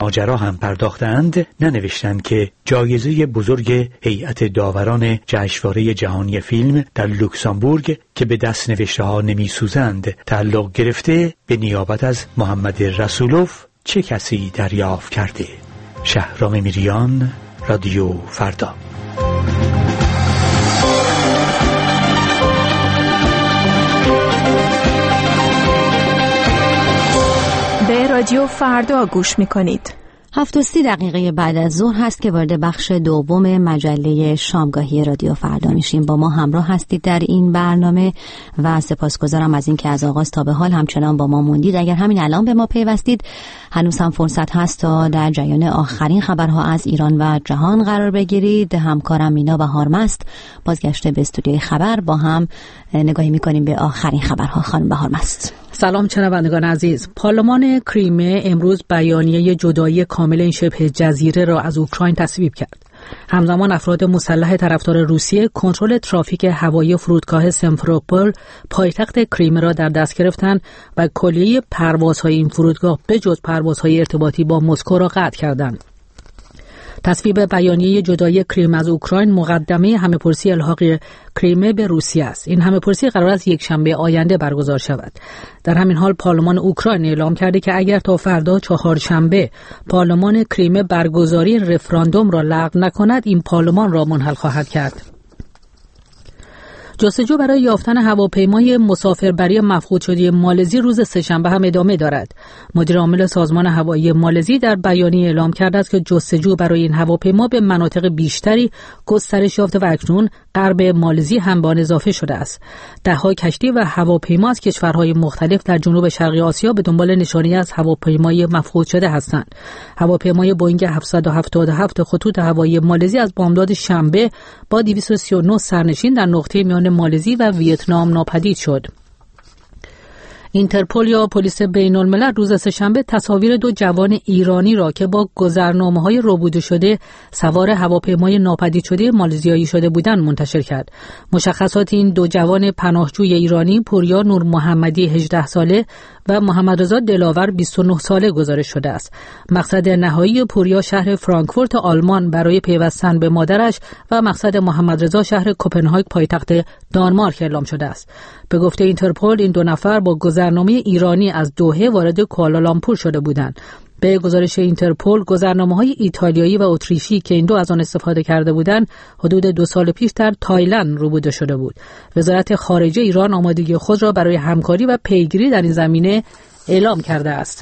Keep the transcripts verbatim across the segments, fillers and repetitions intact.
ماجرا هم پرداختند، ننوشتند که جایزه بزرگ هیئت داوران جشنواره جهانی فیلم در لوکزامبورگ که به دست نوشته ها نمی سوزند تعلق گرفته به نیابت از محمد رسولوف چه کسی دریافت کرده. شهرام میریان، رادیو فردا. به رادیو فردا گوش میکنید. هفت و سی دقیقه بعد از ظهر هست که وارد بخش دوم مجله شامگاهی رادیو فردا میشیم. با ما همراه هستید در این برنامه و سپاسگزارم از اینکه از آغاز تا به حال همچنان با ما موندید. اگر همین الان به ما پیوستید، هنوز هم فرصت هست تا در جریان آخرین خبرها از ایران و جهان قرار بگیرید. همکارم مینا بهارمست بازگشته به استودیوی خبر، با هم نگاهی میکنیم به آخرین خبرها. خانم بهارمست. سلام شنوندگان عزیز. پارلمان کریمه امروز بیانیه جدایی کامل این شبه جزیره را از اوکراین تصویب کرد. همزمان افراد مسلح طرفدار روسیه کنترل ترافیک هوایی فرودگاه سیمفروپول پایتخت کریمه را در دست گرفتند و کلیه پروازهای این فرودگاه به جز پروازهای ارتباطی با مسکو را قطع کردند. تصویب بیانیه جدایی کریم از اوکراین مقدمه همه‌پرسی الحاق کریمه به روسیه است. این همه‌پرسی قرار است یک شنبه آینده برگزار شود. در همین حال پارلمان اوکراین اعلام کرده که اگر تا فردا چهارشنبه پارلمان کریمه برگزاری رفراندوم را لغو نکند، این پارلمان را منحل خواهد کرد. جستجو برای یافتن هواپیمای مسافربری مفقود شده مالزی روز سه‌شنبه هم ادامه دارد. مدیر عامل سازمان هوایی مالزی در بیانیه اعلام کرده است که جستجو برای این هواپیما به مناطق بیشتری گسترش یافته و اکنون غرب مالزی هم به آن اضافه شده است. ده‌ها کشتی و هواپیما از کشورهای مختلف در جنوب شرقی آسیا به دنبال نشانی از هواپیمای مفقود شده هستند. هواپیمای بوئینگ هفتصد و هفتاد و هفت خطوط هوایی مالزی از بامداد شنبه با دویست و سی و نه سرنشین در نقطه میان مالزی و ویتنام ناپدید شد. اینترپل یا پلیس بین الملل روز سه‌شنبه تصاویر دو جوان ایرانی را که با گذرنامه‌های ربوده شده سوار هواپیمای ناپدید شده مالزیایی شده بودند منتشر کرد. مشخصات این دو جوان پناهجوی ایرانی پوریا نور محمدی هجده ساله و محمد رضا دلاور بیست و نه ساله گزارش شده است. مقصد نهایی پوریا شهر فرانکفورت آلمان برای پیوستن به مادرش و مقصد محمد رضا شهر کوپنهاگ پایتخت دانمارک اعلام شده است. به گفته اینترپل این دو نفر با گذرنامه ایرانی از دوحه وارد کوالالامپور شده بودند. به گزارش اینترپل گذرنامه‌های ایتالیایی و اتریشی که این دو از آن استفاده کرده بودند حدود دو سال پیش در تایلند ربوده شده بود. وزارت خارجه ایران آمادگی خود را برای همکاری و پیگیری در این زمینه اعلام کرده است.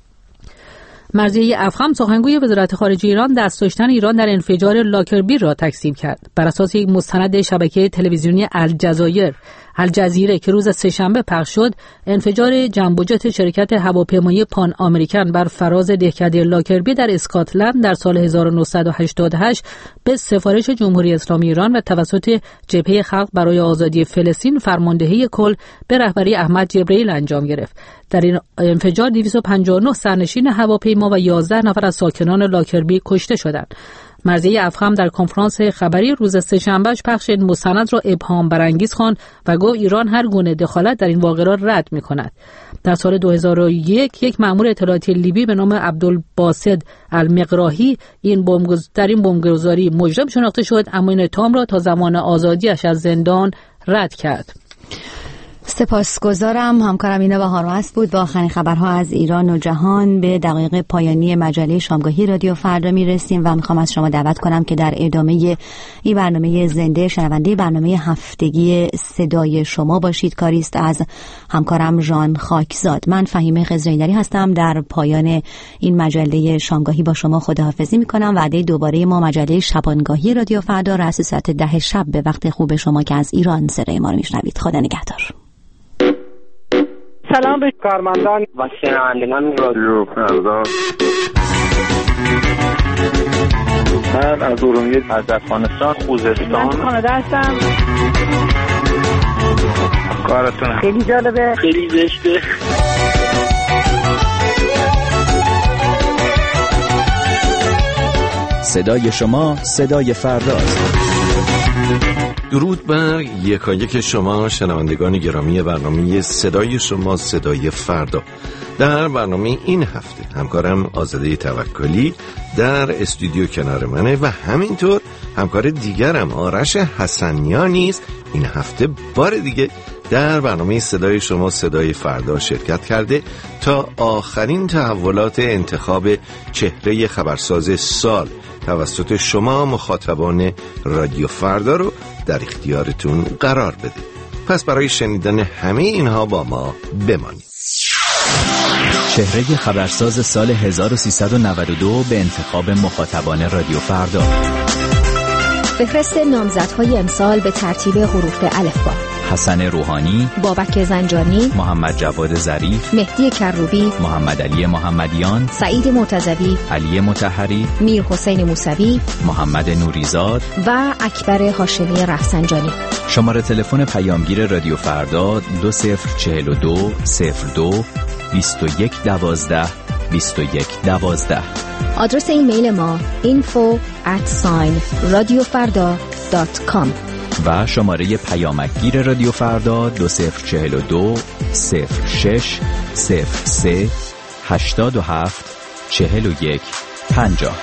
مرضیه افخم سخنگوی وزارت خارجه ایران دست داشتن ایران در انفجار لاکربی را تکذیب کرد. بر اساس یک مستند شبکه تلویزیونی الجزایر الجزیره که روز سه‌شنبه پخش شد، انفجار جنب جت شرکت هواپیمایی پان آمریکن بر فراز دهکده لاکربی در اسکاتلند در سال هزار و نهصد و هشتاد و هشت به سفارش جمهوری اسلامی ایران و توسط جبهه خلق برای آزادی فلسطین فرماندهی کل به رهبری احمد جبرئیل انجام گرفت. در این انفجار دویست و پنجاه و نه سرنشین هواپیما و یازده نفر از ساکنان لاکربی کشته شدند. مرضیه افخم در کنفرانس خبری روز سه‌شنبه پخش این مستند را ابهام برانگیز خواند و گفت ایران هر گونه دخالت در این واقعه را رد می‌کند. در سال دو هزار و یک یک مأمور اطلاعاتی لیبی به نام عبدالباسط المقراهی این بمبگذاری در این بمبگذاری مجرم شناخته شد، اما این اتهام را تا زمان آزادیش از زندان رد کرد. سپاسگزارم. همکارم مینا بهارمست بود با آخرین خبرها از ایران و جهان. به دقایق پایانی مجله شامگاهی رادیو فردا میرسیم و میخوام از شما دعوت کنم که در ادامه این برنامه زنده شنونده برنامه هفتگی صدای شما باشید. کاریست از همکارم ژان خاکزاد. من فهیمه خضرایی‌دری هستم. در پایان این مجله شامگاهی با شما خداحافظی میکنم. وعده دوباره ما مجله شبانگاهی رادیو فردا رأس ساعت ده شب به وقت خوب شما که از ایران صدای ما رو میشنوید. خدا نگهدار. سلام به کارمندان و شنوندگان رادیو فردا. من از ارومیه از افغانستان خوزستان من کانادا هستم. کارتون خیلی جالبه، خیلی زشته. صدای شما صدای فرداست. درود بر یکایک شما شنوندگان گرامی برنامه صدای شما صدای فردا. در برنامه این هفته همکارم آزاده توکلی در استودیو کنار منه و همینطور همکار دیگرم آرش حسنیان نیز این هفته بار دیگه در برنامه صدای شما صدای فردا شرکت کرده تا آخرین تحولات انتخاب چهره خبرساز سال توسط شما مخاطبان رادیو فردا رو در اختیارتون قرار بده. پس برای شنیدن همه اینها با ما بمانید. چهره خبرساز سال هزار و سیصد و نود و دو به انتخاب مخاطبان رادیو فردا. فهرست نامزدهای امسال به ترتیب حروف الفبا: حسن روحانی، بابک زنجانی، محمد جواد ظریف، مهدی کروبی، محمد علی محمدیان، سعید مرتضوی، علی مطهری، میر حسین موسوی، محمد نوریزاد و اکبر هاشمی رفسنجانی. شماره تلفن پیامگیر رادیو فردا دو صفر چهل و دو صفر دو بیست و یک دوازده بیست و یک دوازده. آدرس ایمیل ما info at radiofarda dot com و شماره پیامکگیر رادیو فردا دو صفر چهل و دو صفر شش صفر سه هشتاد و هفت چهل و یک پنجاه.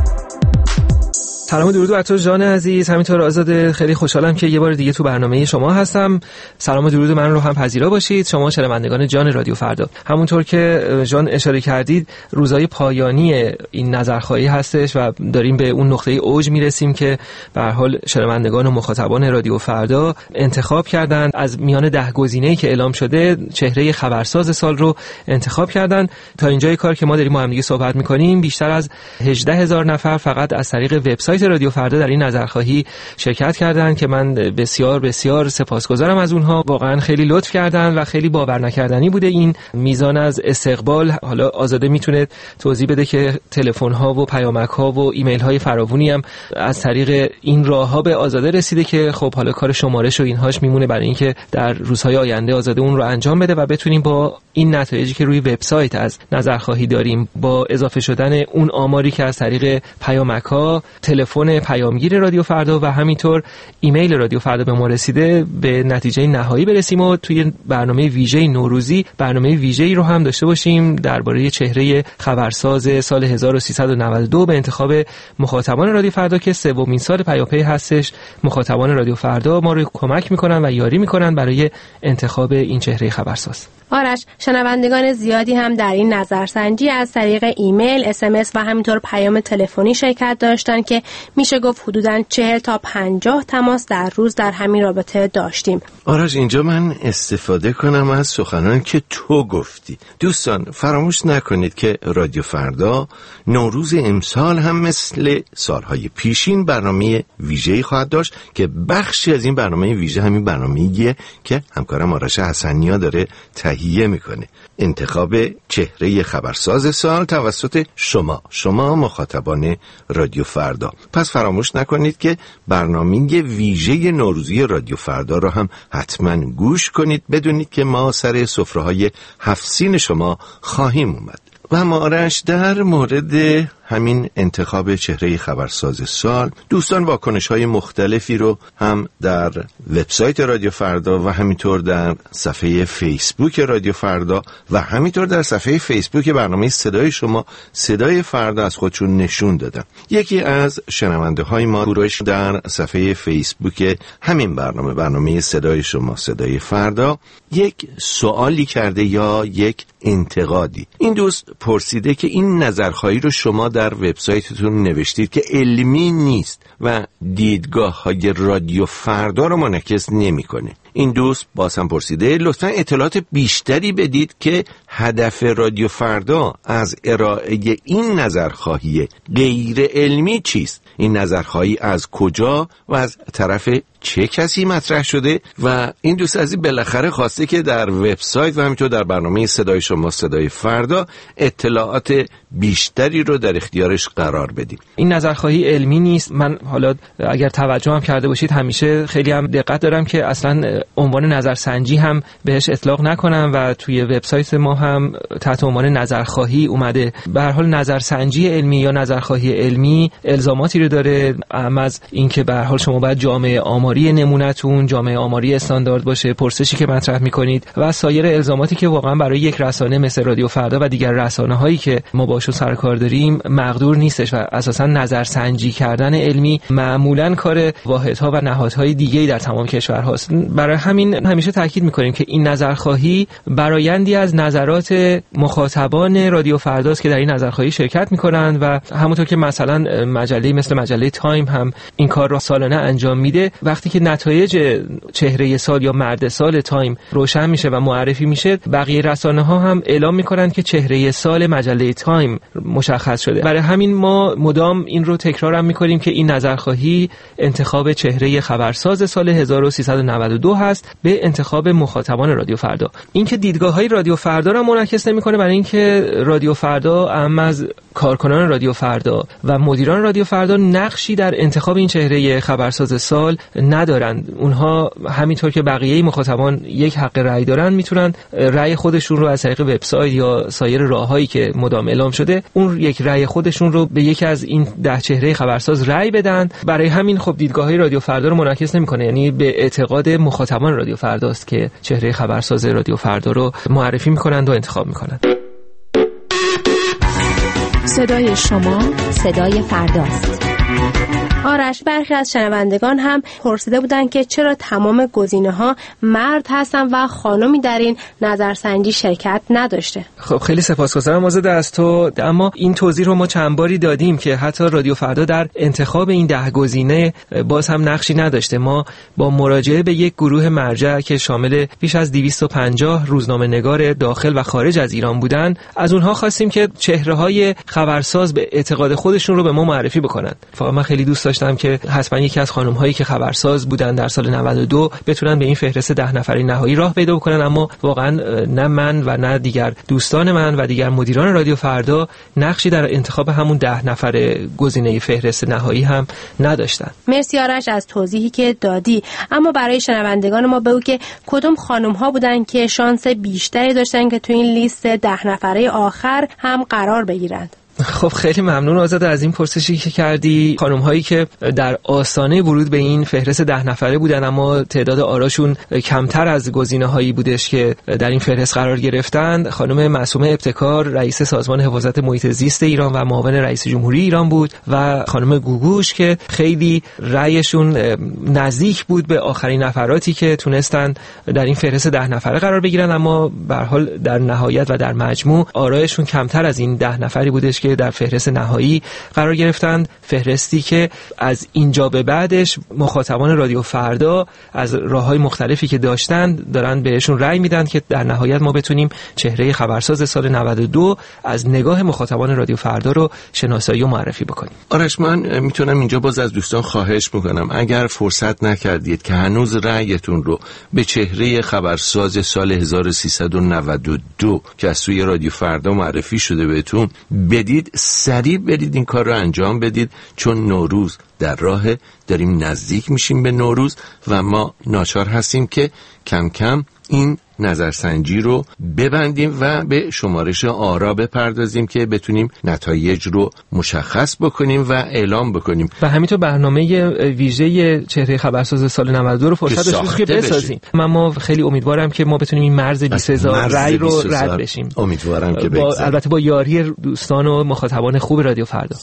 سلام و درود بر تو جان عزیز، همینطور آزاده. خیلی خوشحالم که یه بار دیگه تو برنامه شما هستم. سلام و درود من رو هم پذیرا باشید شما شنوندگان جان رادیو فردا. همونطور که جان اشاره کردید روزهای پایانی این نظرخواهی هستش و داریم به اون نقطه اوج میرسیم که به هر حال شنوندگان و مخاطبان رادیو فردا انتخاب کردن، از میان ده گزینه‌ای که اعلام شده چهره خبرساز سال رو انتخاب کردن. تا اینجای کار که ما داریم با هم دیگه صحبت می‌کنیم بیشتر از هجده هزار نفر فقط از طریق وبسایت رادیو فردا در این نظرخواهی شرکت کردن که من بسیار بسیار سپاسگزارم از اونها. واقعا خیلی لطف کردن و خیلی باور نکردنی بوده این میزان از استقبال. حالا آزاده میتونه توضیح بده که تلفن ها و پیامک ها و ایمیل های فراوانی هم از طریق این راه ها به آزاده رسیده که خب حالا کار شمارش و اینهاش میمونه برای اینکه در روزهای آینده آزاده اون رو انجام بده و بتونیم با این نتایجی که روی وبسایت از نظرخواهی داریم با اضافه شدن اون آماری که از طریق پیامک ها، تلفن پیامگیر رادیو فردا و همینطور ایمیل رادیو فردا به ما رسیده به نتیجه نهایی برسیم و توی برنامه ویژه نوروزی برنامه ویژه‌ای رو هم داشته باشیم درباره چهره خبرساز سال هزار و سیصد و نود و دو به انتخاب مخاطبان رادیو فردا که سومین سال پیاپی هستش. مخاطبان رادیو فردا ما رو کمک میکنن و یاری میکنن برای انتخاب این چهره خبرساز. آرش، شنوندگان زیادی هم در این نظرسنجی از طریق ایمیل، اس ام اس و همینطور پیام تلفنی شرکت داشتن که میشه گفت حدوداً چهل تا پنجاه تماس در روز در همین رابطه داشتیم. آرش، اینجا من استفاده کنم از سخنانی که تو گفتی. دوستان فراموش نکنید که رادیو فردا نوروز امسال هم مثل سالهای پیشین برنامه ویژه‌ای خواهد داشت که بخشی از این برنامه ویژه همین برنامه‌ایه که همکارم آرش حسنیان داره تهیه میکنه. انتخاب چهره خبرساز سال توسط شما شما مخاطبان رادیو فردا. پس فراموش نکنید که برنامه ویژه نوروزی رادیو فردا رو هم حتما گوش کنید، بدونید که ما سر سفره‌های هفت سین شما خواهیم اومد. و مارش در مورد همین انتخاب چهره خبرساز سال دوستان واکنش‌های مختلفی رو هم در وبسایت رادیو فردا و همینطور در صفحه فیسبوک رادیو فردا و همینطور در صفحه فیسبوک برنامه صدای شما صدای فردا از خودشون نشون دادن. یکی از شنونده های ما گروهش در صفحه فیسبوک همین برنامه برنامه صدای شما صدای فردا یک سوالی کرده یا یک انتقادی. این دوست پرسیده که این نظرخواهی رو شما در وبسایتتون نوشتید که علمی نیست و دیدگاه های رادیو فردا رو منعکس نمی‌کنه. این دوست باز هم پرسیده لطفاً اطلاعات بیشتری بدید که هدف رادیو فردا از ارائه این نظرخواهی غیر علمی چیست؟ این نظرخواهی از کجا و از طرف چه کسی مطرح شده؟ و این دوست عزیز بالاخره خواسته که در وبسایت و همینطور در برنامه صدای شما صدای فردا اطلاعات بیشتری رو در اختیارش قرار بدیم. این نظرخواهی علمی نیست. من حالا اگر توجه هم کرده باشید همیشه خیلی هم دقت دارم که اصلا عنوان نظرسنجی هم بهش اطلاق نکنم و توی وبسایت ما هم تحت عنوان نظرخواهی اومده. به هر حال نظرسنجی علمی یا نظرخواهی علمی الزاماتی رو داره، اما از اینکه به هر حال شما باید جامعه آماری آماری نمونه‌تون جامعه آماری استاندارد باشه، پرسشی که مطرح می‌کنید و سایر الزاماتی که واقعا برای یک رسانه مثل رادیو فردا و دیگر رسانه‌هایی که ما باشون سر کار داریم مقدور نیستش و اساساً نظرسنجی کردن علمی معمولاً کار واحدها و نهادهای دیگه‌ای در تمام کشورهاست. برای همین همیشه تاکید می‌کنیم که این نظرخواهی برآیندی از نظرات مخاطبان رادیو فرداست که در این نظرخواهی شرکت می‌کنند و همونطور که مثلا مجله مثل مجله تایم هم این کار را سالانه انجام میده، وقتی که نتایج چهره سال یا مرد سال تایم روشن میشه و معرفی میشه، بقیه رسانه‌ها هم اعلام میکنن که چهره سال مجله تایم مشخص شده. برای همین ما مدام این رو تکرار هم میکنیم که این نظرخواهی انتخاب چهره خبرساز سال هزار و سیصد و نود و دو هست به انتخاب مخاطبان رادیو فردا. این که دیدگاه‌های رادیو فردا را منعکس نمیکنه، برای اینکه رادیو فردا اهم از کارکنان رادیو فردا و مدیران رادیو فردا نقشی در انتخاب این چهره خبرساز سال ندارند. اونها همینطور که بقیه مخاطبان یک حق رأی دارن، میتونن رأی خودشون رو از طریق وبسایت یا سایر راههایی که مدام اعلام شده، اون یک رأی خودشون رو به یکی از این ده چهره خبرساز رأی بدن. برای همین خب دیدگاه‌های رادیو فردا رو منعکس نمی‌کنه، یعنی به اعتقاد مخاطبان رادیو فرداست که چهره خبرساز رادیو فردا رو معرفی می‌کنند و انتخاب می‌کنند. صدای شما صدای فرداست. آرش، برخی از شنوندگان هم پرسیده بودن که چرا تمام گزینه‌ها مرد هستن و خانمی در این نظرسنجی شرکت نداشته. خب خیلی سپاسگزارم آزاده از تو، اما این توضیح رو ما چند باری دادیم که حتی رادیو فردا در انتخاب این ده گزینه باز هم نقشی نداشته. ما با مراجعه به یک گروه مرجع که شامل بیش از دویست و پنجاه روزنامه‌نگار داخل و خارج از ایران بودن، از اونها خواستیم که چهره‌های خبرساز به اعتقاد خودشون رو به ما معرفی بکنن. فقط من خیلی دوست داشتم که حتما یکی از خانم هایی که خبرساز بودن در سال نود و دو بتونن به این فهرست ده نفره نهایی راه پیدا کنن، اما واقعا نه من و نه دیگر دوستان من و دیگر مدیران رادیو فردا نقشی در انتخاب همون ده نفره گزینه فهرست نهایی هم نداشتن. مرسی آرش از توضیحی که دادی، اما برای شنوندگان ما بگو که کدوم خانم ها بودن که شانس بیشتری داشتن که تو این لیست ده نفره آخر هم قرار بگیرند؟ خب خیلی ممنون آزاده از این پرسشی که کردی. خانم هایی که در آستانه ورود به این فهرست ده نفره بودن اما تعداد آراشون کمتر از گزینه هایی بودش که در این فهرست قرار گرفتند، خانم معصومه ابتکار رئیس سازمان حفاظت محیط زیست ایران و معاون رئیس جمهوری ایران بود و خانم گوگوش که خیلی رأیشون نزدیک بود به آخرین نفراتی که تونستن در این فهرست ده نفره قرار بگیرن، اما به هر حال در نهایت و در مجموع آرایشون کمتر از این ده نفری بودش که در فهرست نهایی قرار گرفتند. فهرستی که از اینجا به بعدش مخاطبان رادیو فردا از راههای مختلفی که داشتند دارن بهشون رأی میدن که در نهایت ما بتونیم چهره خبرساز سال نود و دو از نگاه مخاطبان رادیو فردا رو شناسایی و معرفی بکنیم. آرش، من میتونم اینجا باز از دوستان خواهش میکنم اگر فرصت نکردید که هنوز رأیتون رو به چهره خبرساز سال هزار و سیصد و نود و دو که از سوی رادیو فردا معرفی شده بهتون بدید، سریع برید این کار رو انجام بدید، چون نوروز در راه، داریم نزدیک میشیم به نوروز و ما ناچار هستیم که کم کم این نظرسنجی رو ببندیم و به شمارش آرا بپردازیم که بتونیم نتایج رو مشخص بکنیم و اعلام بکنیم و همینطور برنامه ویژه چهره خبرساز سال نود و دو رو فرصت داشتیم که بسازیم. من ما خیلی امیدوارم که ما بتونیم این مرز بیست هزار رای رو رد بشیم. امیدوارم که با البته با یاری دوستان و مخاطبان خوب رادیو فردا.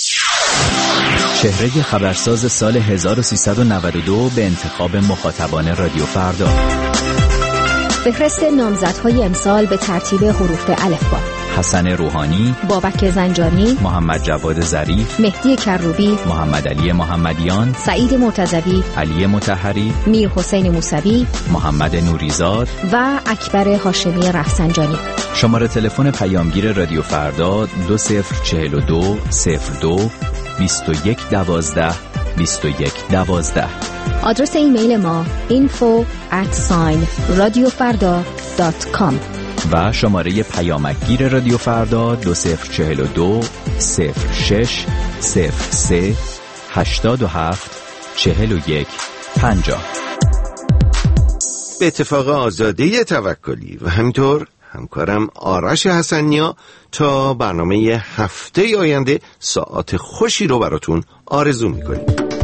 چهره خبرساز سال هزار و سیصد و نود و دو به انتخاب مخاطبان رادیو فردا. فهرست نامزدهای امسال به ترتیب حروف الفبا: حسن روحانی، بابک زنجانی، محمد جواد ظریف، مهدی کروبی، محمد علی محمدیان، سعید مرتضوی، علی مطهری، میر حسین موسوی، محمد نوریزاد و اکبر هاشمی رفسنجانی. شماره تلفن پیامگیر رادیو فردا دو صفر چهل و دو صفر دو بیست و یک دوازده بیست و یک دوازده. آدرس ایمیل ما info at radiofarda dot com و شماره پیامکگیر رادیو فردا دو صفر چهل و دو صفر شش صفر سه هشتاد و هفت چهل و یک پنجاه. به اتفاق آزاده توکلی و همینطور همکارم آرش حسنیا تا برنامه هفته آینده ساعت خوشی رو براتون آرزو میکنیم.